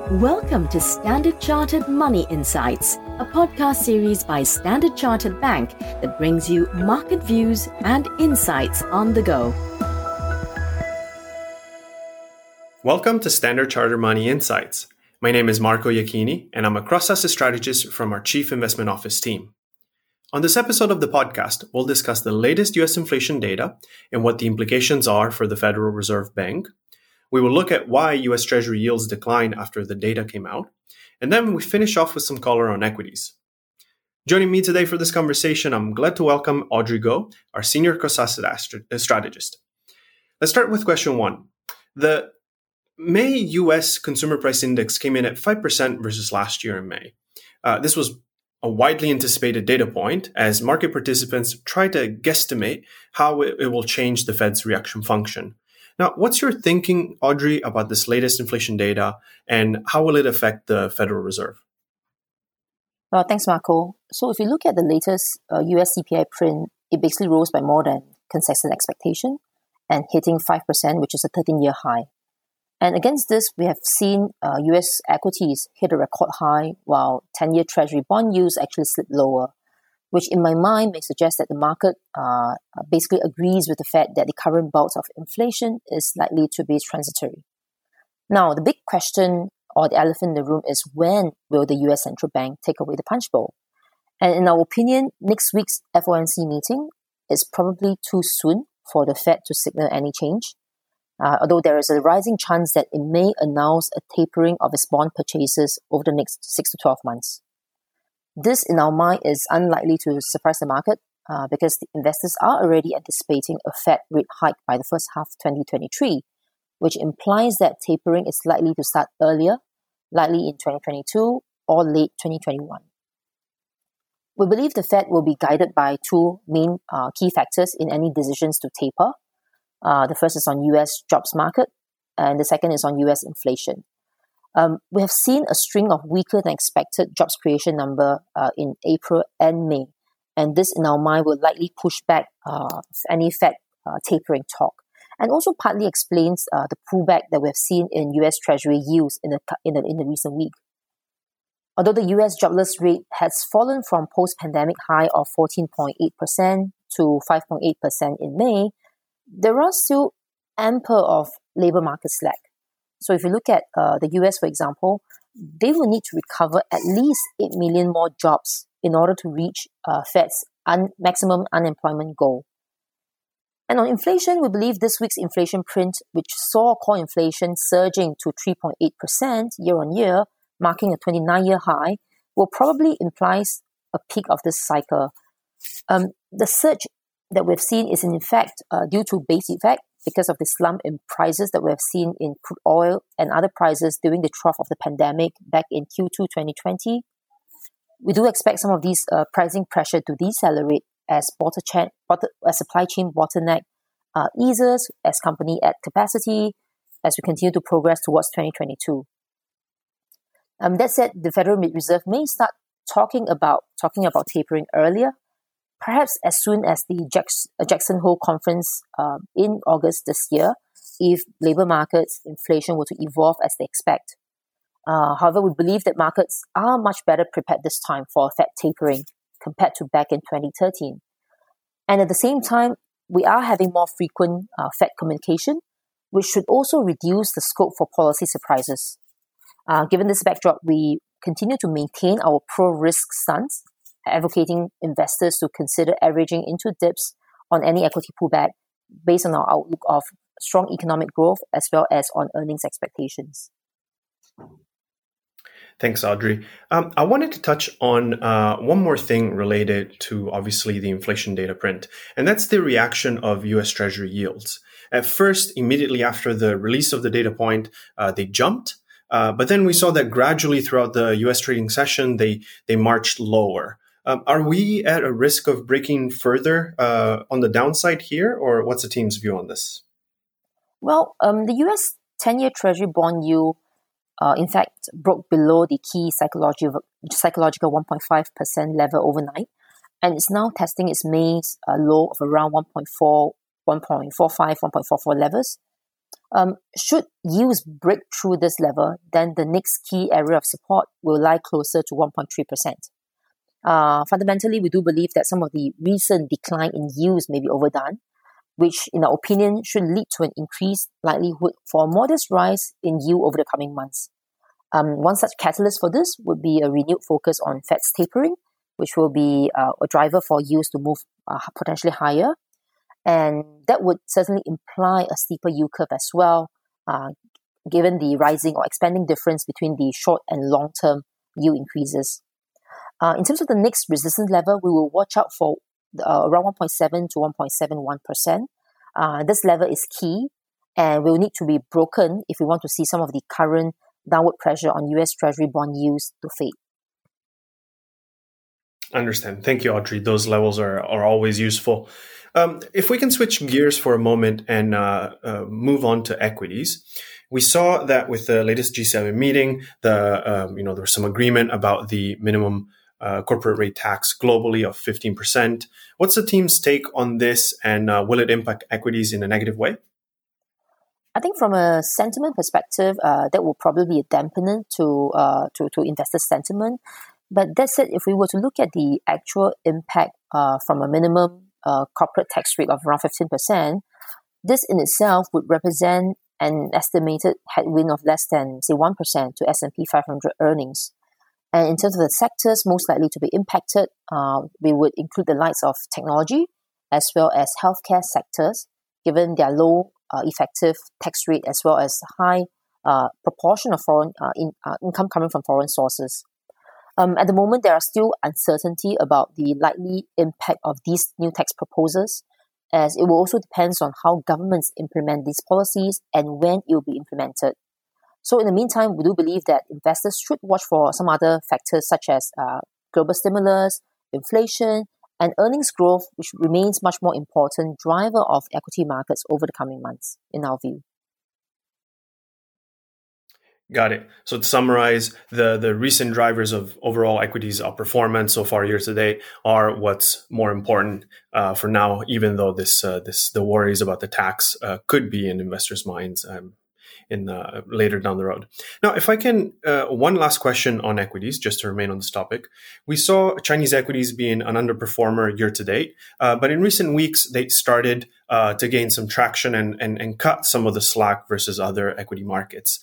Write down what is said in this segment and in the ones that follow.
Welcome to Standard Chartered Money Insights, a podcast series by Standard Chartered Bank that brings you market views and insights on the go. Welcome to Standard Chartered Money Insights. My name is Marco Iachini, and I'm a cross-asset strategist from our Chief Investment Office team. On this episode of the podcast, we'll discuss the latest U.S. inflation data and what the implications are for the Federal Reserve Bank. We will look at why U.S. Treasury yields declined after the data came out, and then we finish off with some color on equities. Joining me today for this conversation, I'm glad to welcome Audrey Goh, our Senior Cross-Asset Strategist. Let's start with question one. The May U.S. Consumer Price Index came in at 5% versus last year in May. This was a widely anticipated data point as market participants try to guesstimate how it will change the Fed's reaction function. Now, what's your thinking, Audrey, about this latest inflation data and how will it affect the Federal Reserve? Well, thanks, Marco. So if you look at the latest US CPI print, it basically rose by more than consensus expectation and hitting 5%, which is a 13-year high. And against this, we have seen US equities hit a record high while 10-year Treasury bond yields actually slipped lower, which in my mind may suggest that the market basically agrees with the fact that the current bout of inflation is likely to be transitory. Now, the big question or the elephant in the room is when will the US Central Bank take away the punch bowl? And in our opinion, next week's FOMC meeting is probably too soon for the Fed to signal any change, although there is a rising chance that it may announce a tapering of its bond purchases over the next 6 to 12 months. This, in our mind, is unlikely to surprise the market because the investors are already anticipating a Fed rate hike by the first half of 2023, which implies that tapering is likely to start earlier, likely in 2022 or late 2021. We believe the Fed will be guided by two main key factors in any decisions to taper. The first is on US jobs market, and the second is on US inflation. We have seen a string of weaker than expected jobs creation number in April and May, and this in our mind will likely push back any Fed tapering talk, and also partly explains the pullback that we have seen in US Treasury yields in the recent week. Although the US jobless rate has fallen from post-pandemic high of 14.8% to 5.8% in May, there are still ample of labor market slack. So if you look at the US, for example, they will need to recover at least 8 million more jobs in order to reach Fed's maximum unemployment goal. And on inflation, we believe this week's inflation print, which saw core inflation surging to 3.8% year on year, marking a 29-year high, will probably imply a peak of this cycle. The surge that we've seen is in fact due to base effect, because of the slump in prices that we have seen in crude oil and other prices during the trough of the pandemic back in Q2 2020. We do expect some of these pricing pressure to decelerate as supply chain bottleneck eases, as company add capacity, as we continue to progress towards 2022. That said, the Federal Reserve may start talking about tapering earlier, perhaps as soon as the Jackson Hole conference in August this year, if labor markets inflation were to evolve as they expect. However, we believe that markets are much better prepared this time for a Fed tapering compared to back in 2013. And at the same time, we are having more frequent Fed communication, which should also reduce the scope for policy surprises. Given this backdrop, we continue to maintain our pro-risk stance, advocating investors to consider averaging into dips on any equity pullback based on our outlook of strong economic growth as well as on earnings expectations. Thanks, Audrey. I wanted to touch on one more thing related to, obviously, the inflation data print, and that's the reaction of U.S. Treasury yields. At first, immediately after the release of the data point, they jumped, but then we saw that gradually throughout the U.S. trading session, they marched lower. Are we at a risk of breaking further on the downside here, or what's the team's view on this? Well, the U.S. 10-year Treasury bond yield, in fact, broke below the key psychological 1.5% level overnight, and it's now testing its May's low of around 1.45, 1.44 levels. Should yields break through this level, then the next key area of support will lie closer to 1.3%. Fundamentally, we do believe that some of the recent decline in yields may be overdone, which, in our opinion, should lead to an increased likelihood for a modest rise in yield over the coming months. One such catalyst for this would be a renewed focus on Fed's tapering, which will be a driver for yields to move potentially higher. And that would certainly imply a steeper yield curve as well, given the rising or expanding difference between the short and long-term yield increases. In terms of the next resistance level, we will watch out for around 1.7 to 1.71%. This level is key and will need to be broken if we want to see some of the current downward pressure on US Treasury bond yields to fade. Understand. Thank you, Audrey. Those levels are always useful. If we can switch gears for a moment and move on to equities, we saw that with the latest G7 meeting, there was some agreement about the minimum corporate rate tax globally of 15%. What's the team's take on this, and will it impact equities in a negative way? I think from a sentiment perspective, that will probably be a dampener to investor sentiment. But that said, if we were to look at the actual impact from a minimum corporate tax rate of around 15%, this in itself would represent an estimated headwind of less than, say, 1% to S&P 500 earnings. And in terms of the sectors most likely to be impacted, we would include the likes of technology as well as healthcare sectors, given their low effective tax rate as well as high proportion of foreign income coming from foreign sources. At the moment, there are still uncertainty about the likely impact of these new tax proposals, as it will also depend on how governments implement these policies and when it will be implemented. So in the meantime, we do believe that investors should watch for some other factors such as global stimulus, inflation, and earnings growth, which remains much more important driver of equity markets over the coming months, in our view. Got it. So to summarize, the recent drivers of overall equities outperformance so far year to date are what's more important for now, even though the worries about the tax could be in investors' minds later down the road. Now, if I can, one last question on equities, just to remain on this topic. We saw Chinese equities being an underperformer year to date, but in recent weeks, they started to gain some traction and cut some of the slack versus other equity markets.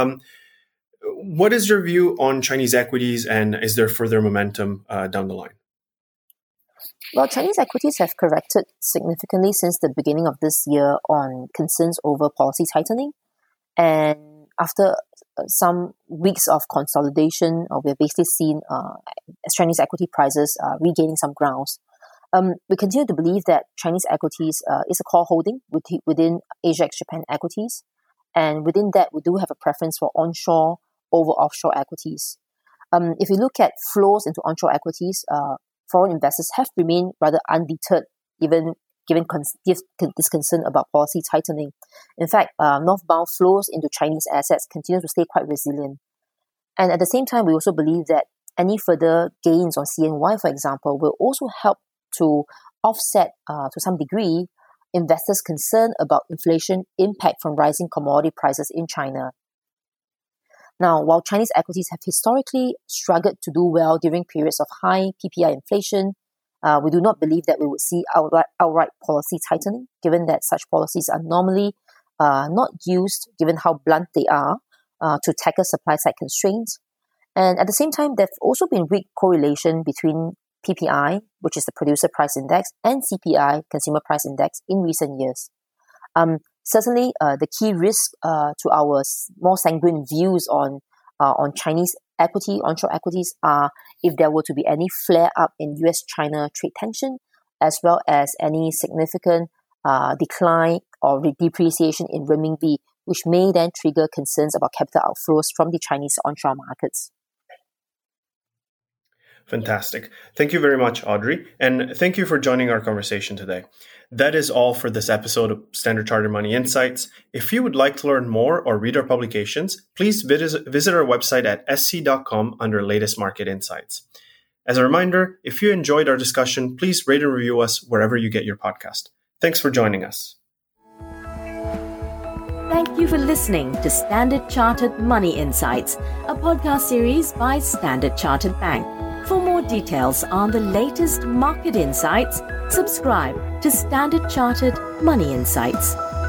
What is your view on Chinese equities, and is there further momentum down the line? Well, Chinese equities have corrected significantly since the beginning of this year on concerns over policy tightening. And after some weeks of consolidation, we've basically seen Chinese equity prices regaining some grounds. We continue to believe that Chinese equities is a core holding within Asia ex-Japan equities. And within that, we do have a preference for onshore over offshore equities. If you look at flows into onshore equities, foreign investors have remained rather undeterred, given this concern about policy tightening. In fact, northbound flows into Chinese assets continue to stay quite resilient. And at the same time, we also believe that any further gains on CNY, for example, will also help to offset, to some degree, investors' concern about inflation impact from rising commodity prices in China. Now, while Chinese equities have historically struggled to do well during periods of high PPI inflation, we do not believe that we would see outright policy tightening, given that such policies are normally not used, given how blunt they are, to tackle supply-side constraints. And at the same time, there have also been weak correlation between PPI, which is the Producer Price Index, and CPI, Consumer Price Index, in recent years. Certainly, the key risk to our more sanguine views on Chinese equity, onshore equities, are if there were to be any flare-up in US-China trade tension, as well as any significant decline or depreciation in renminbi, which may then trigger concerns about capital outflows from the Chinese onshore markets. Fantastic. Thank you very much, Audrey. And thank you for joining our conversation today. That is all for this episode of Standard Chartered Money Insights. If you would like to learn more or read our publications, please visit our website at sc.com under Latest Market Insights. As a reminder, if you enjoyed our discussion, please rate and review us wherever you get your podcast. Thanks for joining us. Thank you for listening to Standard Chartered Money Insights, a podcast series by Standard Chartered Bank. For more details on the latest market insights, subscribe to Standard Chartered Money Insights.